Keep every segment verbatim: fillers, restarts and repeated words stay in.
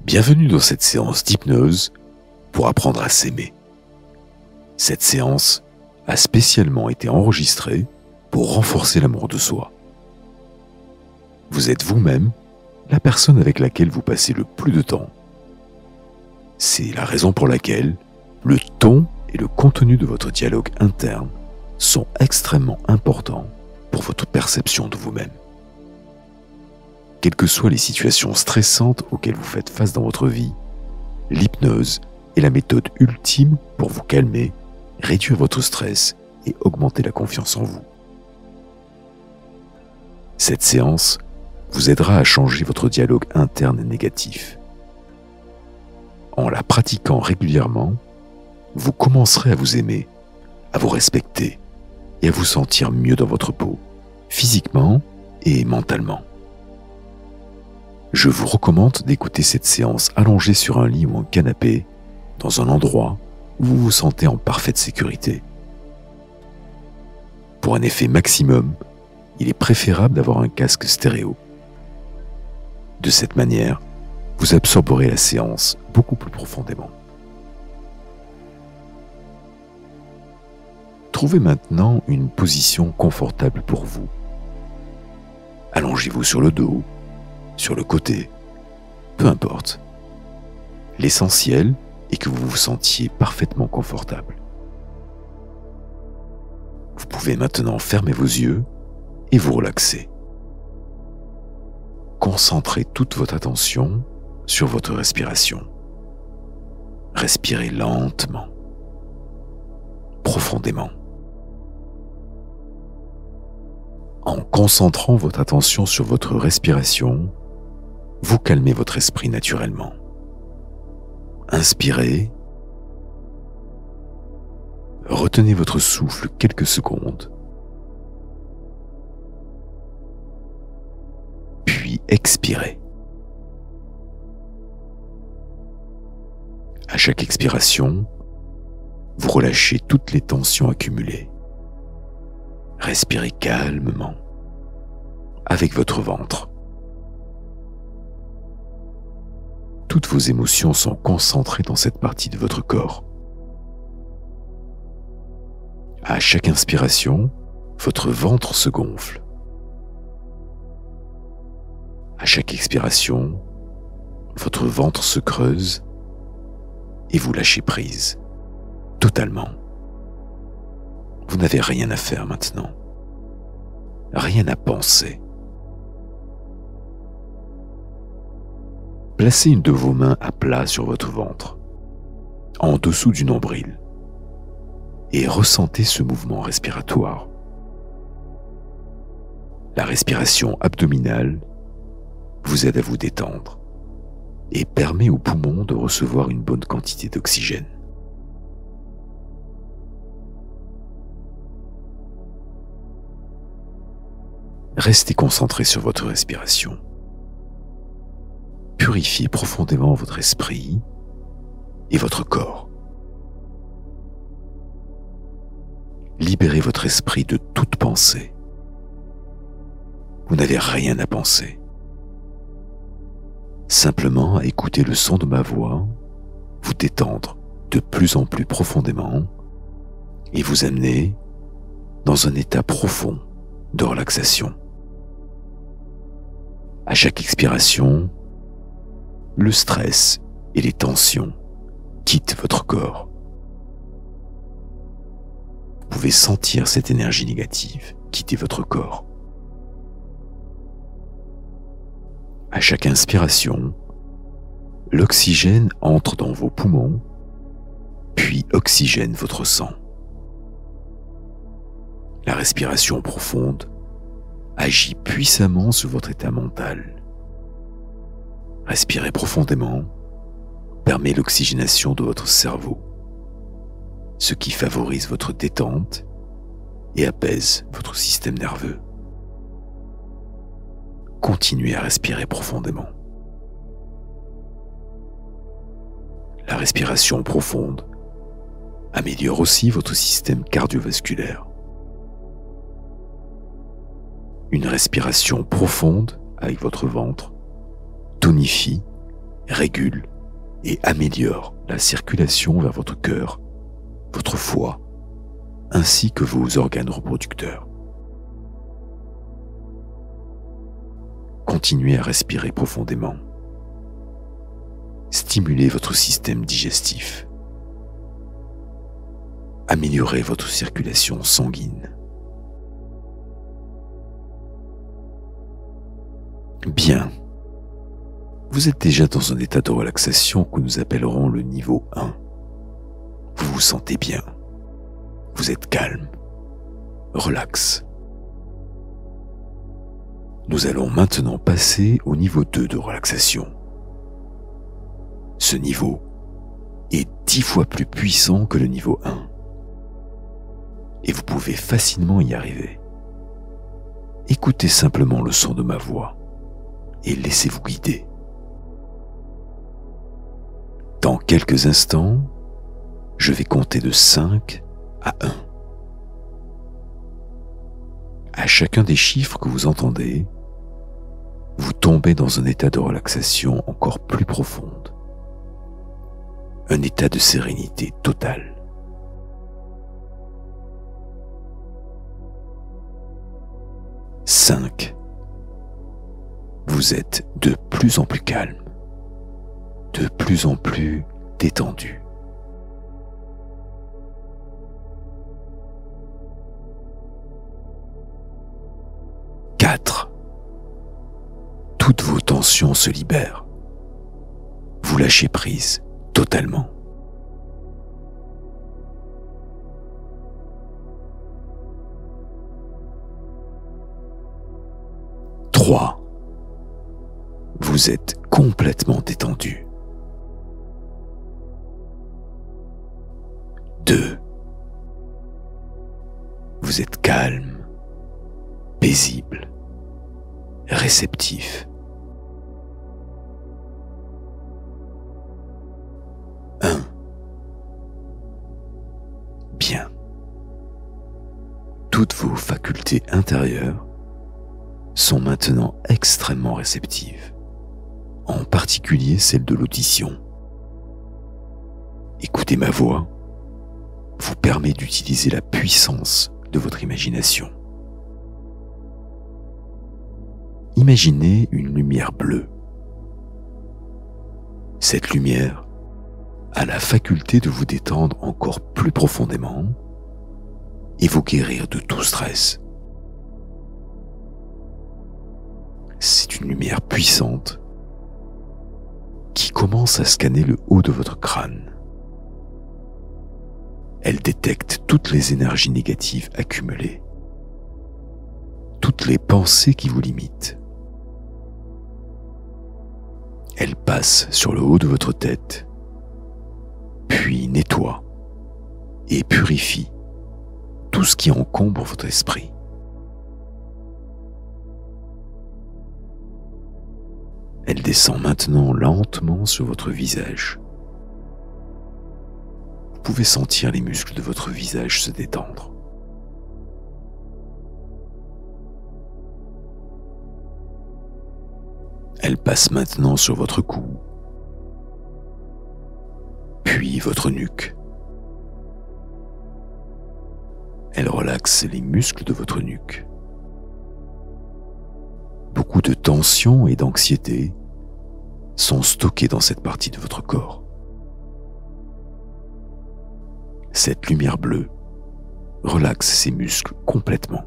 Bienvenue dans cette séance d'hypnose pour apprendre à s'aimer. Cette séance a spécialement été enregistrée pour renforcer l'amour de soi. Vous êtes vous-même la personne avec laquelle vous passez le plus de temps. C'est la raison pour laquelle le ton et le contenu de votre dialogue interne sont extrêmement importants pour votre perception de vous-même. Quelles que soient les situations stressantes auxquelles vous faites face dans votre vie, l'hypnose est la méthode ultime pour vous calmer, réduire votre stress et augmenter la confiance en vous. Cette séance vous aidera à changer votre dialogue interne négatif. En la pratiquant régulièrement, vous commencerez à vous aimer, à vous respecter et à vous sentir mieux dans votre peau, physiquement et mentalement. Je vous recommande d'écouter cette séance allongée sur un lit ou un canapé, dans un endroit où vous vous sentez en parfaite sécurité. Pour un effet maximum, il est préférable d'avoir un casque stéréo. De cette manière, vous absorberez la séance beaucoup plus profondément. Trouvez maintenant une position confortable pour vous. Allongez-vous sur le dos, sur le côté, peu importe. L'essentiel est que vous vous sentiez parfaitement confortable. Vous pouvez maintenant fermer vos yeux et vous relaxer. Concentrez toute votre attention sur votre respiration. Respirez lentement, profondément. En concentrant votre attention sur votre respiration, vous calmez votre esprit naturellement. Inspirez. Retenez votre souffle quelques secondes. Puis expirez. À chaque expiration, vous relâchez toutes les tensions accumulées. Respirez calmement, avec votre ventre. Toutes vos émotions sont concentrées dans cette partie de votre corps. À chaque inspiration, votre ventre se gonfle. À chaque expiration, votre ventre se creuse et vous lâchez prise, totalement. Vous n'avez rien à faire maintenant, rien à penser. Placez une de vos mains à plat sur votre ventre, en dessous du nombril, et ressentez ce mouvement respiratoire. La respiration abdominale vous aide à vous détendre et permet aux poumons de recevoir une bonne quantité d'oxygène. Restez concentré sur votre respiration. Purifiez profondément votre esprit et votre corps. Libérez votre esprit de toute pensée. Vous n'avez rien à penser. Simplement à écouter le son de ma voix, vous détendre de plus en plus profondément et vous amener dans un état profond de relaxation. À chaque expiration, le stress et les tensions quittent votre corps. Vous pouvez sentir cette énergie négative quitter votre corps. À chaque inspiration, l'oxygène entre dans vos poumons, puis oxygène votre sang. La respiration profonde agit puissamment sur votre état mental. Respirez profondément permet l'oxygénation de votre cerveau, ce qui favorise votre détente et apaise votre système nerveux. Continuez à respirer profondément. La respiration profonde améliore aussi votre système cardiovasculaire. Une respiration profonde avec votre ventre tonifie régule et améliore la circulation vers votre cœur, votre foie, ainsi que vos organes reproducteurs. Continuez à respirer profondément. Stimulez votre système digestif. Améliorez votre circulation sanguine. Bien. Vous êtes déjà dans un état de relaxation que nous appellerons le niveau un. Vous vous sentez bien. Vous êtes calme, relax. Nous allons maintenant passer au niveau deux de relaxation. Ce niveau est dix fois plus puissant que le niveau un. Et vous pouvez facilement y arriver. Écoutez simplement le son de ma voix et laissez-vous guider. Dans quelques instants, je vais compter de cinq à un. À chacun des chiffres que vous entendez, vous tombez dans un état de relaxation encore plus profonde. Un état de sérénité totale. cinq. Vous êtes de plus en plus calme, de plus en plus détendu. quatre. Toutes vos tensions se libèrent. Vous lâchez prise totalement. trois. Vous êtes complètement détendu. deux. Vous êtes calme, paisible, réceptif. un. Bien. Toutes vos facultés intérieures sont maintenant extrêmement réceptives, en particulier celle de l'audition. Écouter ma voix vous permet d'utiliser la puissance de votre imagination. Imaginez une lumière bleue. Cette lumière a la faculté de vous détendre encore plus profondément et vous guérir de tout stress. C'est une lumière puissante qui commence à scanner le haut de votre crâne. Elle détecte toutes les énergies négatives accumulées, toutes les pensées qui vous limitent. Elle passe sur le haut de votre tête, puis nettoie et purifie tout ce qui encombre votre esprit. Elle descend maintenant lentement sur votre visage. Vous pouvez sentir les muscles de votre visage se détendre. Elle passe maintenant sur votre cou, puis votre nuque. Elle relaxe les muscles de votre nuque. Beaucoup de tension et d'anxiété sont stockés dans cette partie de votre corps. Cette lumière bleue relaxe ces muscles complètement.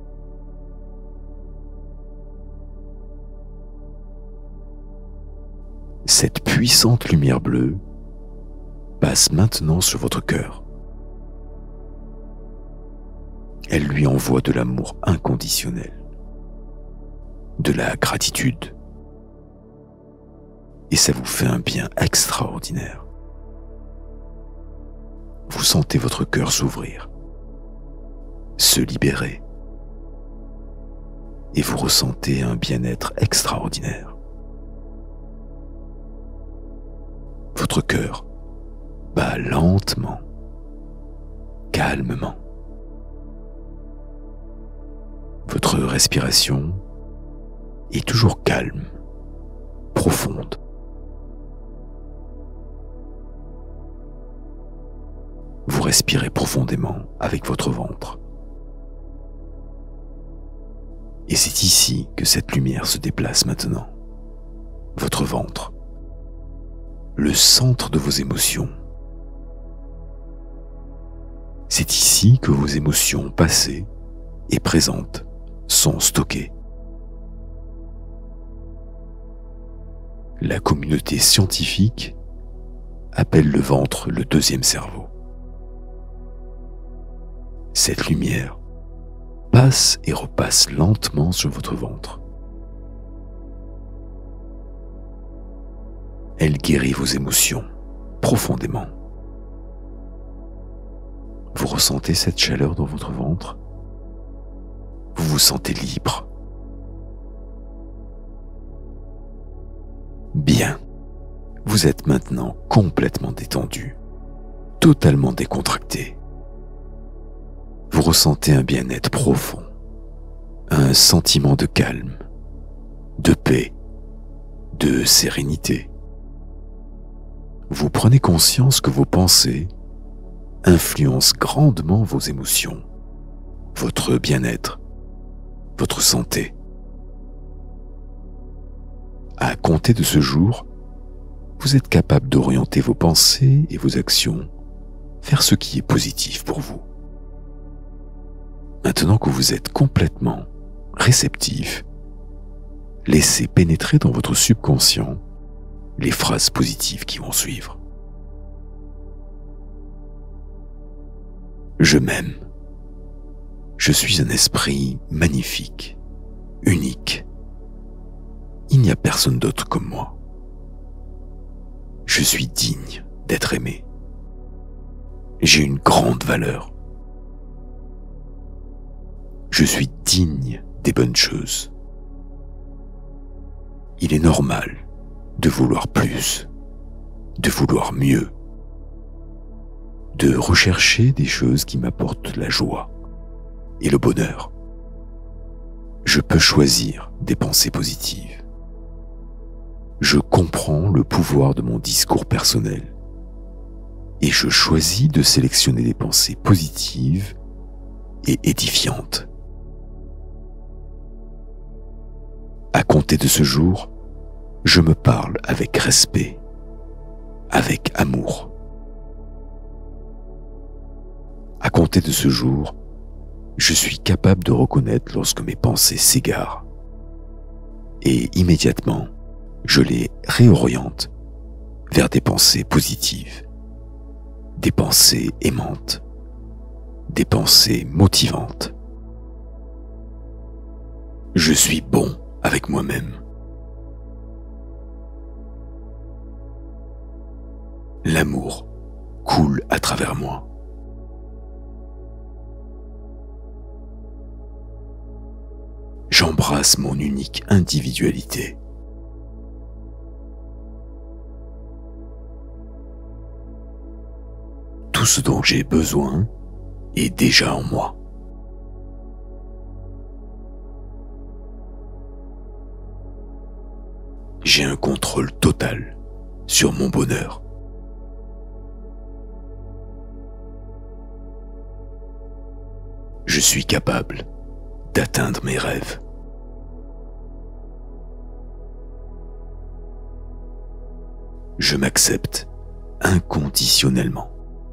Cette puissante lumière bleue passe maintenant sur votre cœur. Elle lui envoie de l'amour inconditionnel, de la gratitude, et ça vous fait un bien extraordinaire. Vous sentez votre cœur s'ouvrir, se libérer, et vous ressentez un bien-être extraordinaire. Votre cœur bat lentement, calmement. Votre respiration est toujours calme, profonde. respirez profondément avec votre ventre. Et c'est ici que cette lumière se déplace maintenant. Votre ventre, le centre de vos émotions. C'est ici que vos émotions passées et présentes sont stockées. La communauté scientifique appelle le ventre le deuxième cerveau. Cette lumière passe et repasse lentement sur votre ventre. Elle guérit vos émotions profondément. Vous ressentez cette chaleur dans votre ventre? Vous vous sentez libre. Bien. Vous êtes maintenant complètement détendu, totalement décontracté. Vous ressentez un bien-être profond, un sentiment de calme, de paix, de sérénité. Vous prenez conscience que vos pensées influencent grandement vos émotions, votre bien-être, votre santé. À compter de ce jour, vous êtes capable d'orienter vos pensées et vos actions vers ce qui est positif pour vous. Maintenant que vous êtes complètement réceptif, laissez pénétrer dans votre subconscient les phrases positives qui vont suivre. Je m'aime. Je suis un esprit magnifique, unique. Il n'y a personne d'autre comme moi. Je suis digne d'être aimé. J'ai une grande valeur. Je suis digne des bonnes choses. Il est normal de vouloir plus, de vouloir mieux, de rechercher des choses qui m'apportent la joie et le bonheur. Je peux choisir des pensées positives. Je comprends le pouvoir de mon discours personnel et je choisis de sélectionner des pensées positives et édifiantes. À compter de ce jour, je me parle avec respect, avec amour. À compter de ce jour, je suis capable de reconnaître lorsque mes pensées s'égarent et immédiatement, je les réoriente vers des pensées positives, des pensées aimantes, des pensées motivantes. Je suis bon avec moi-même. L'amour coule à travers moi. J'embrasse mon unique individualité. Tout ce dont j'ai besoin est déjà en moi. J'ai un contrôle total sur mon bonheur. Je suis capable d'atteindre mes rêves. Je m'accepte inconditionnellement.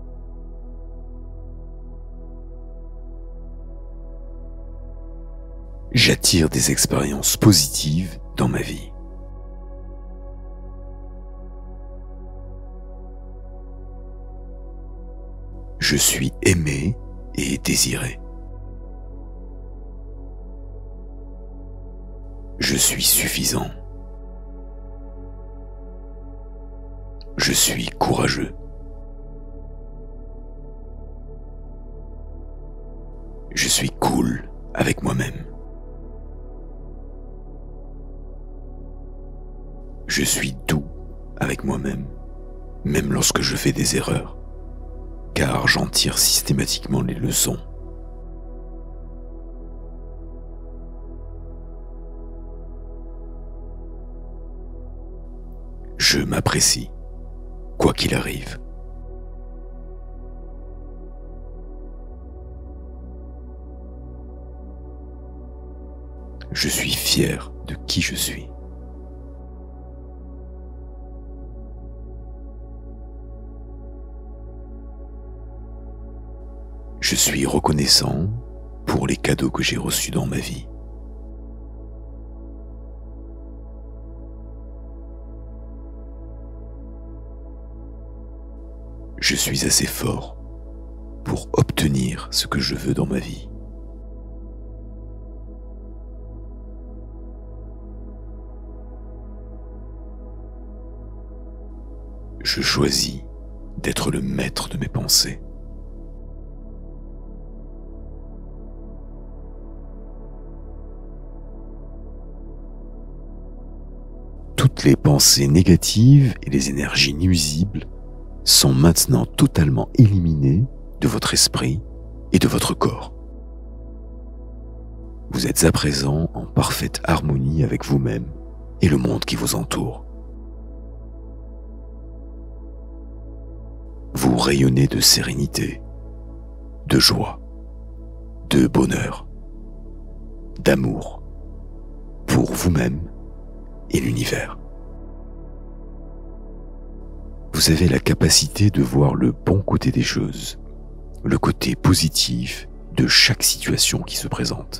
J'attire des expériences positives dans ma vie. Je suis aimé et désiré. Je suis suffisant. Je suis courageux. Je suis cool avec moi-même. Je suis doux avec moi-même, même lorsque je fais des erreurs, car j'en tire systématiquement les leçons. Je m'apprécie, quoi qu'il arrive. Je suis fier de qui je suis. Je suis reconnaissant pour les cadeaux que j'ai reçus dans ma vie. Je suis assez fort pour obtenir ce que je veux dans ma vie. Je choisis d'être le maître de mes pensées. Toutes les pensées négatives et les énergies nuisibles sont maintenant totalement éliminées de votre esprit et de votre corps. Vous êtes à présent en parfaite harmonie avec vous-même et le monde qui vous entoure. Vous rayonnez de sérénité, de joie, de bonheur, d'amour pour vous-même et l'univers. Vous avez la capacité de voir le bon côté des choses, le côté positif de chaque situation qui se présente.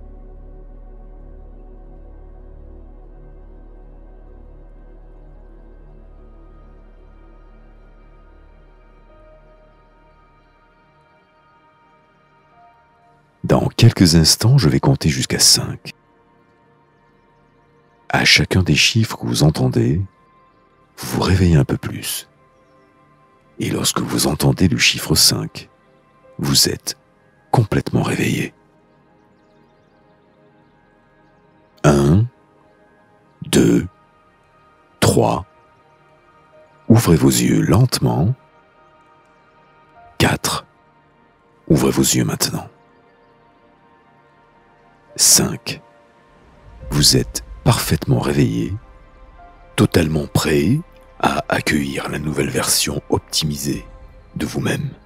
Dans quelques instants, je vais compter jusqu'à cinq. À chacun des chiffres que vous entendez, vous vous réveillez un peu plus. Et lorsque vous entendez le chiffre cinq, vous êtes complètement réveillé. un, deux, trois. Ouvrez vos yeux lentement. quatre. Ouvrez vos yeux maintenant. cinq. Vous êtes parfaitement réveillé, totalement prêt à accueillir la nouvelle version optimisée de vous-même.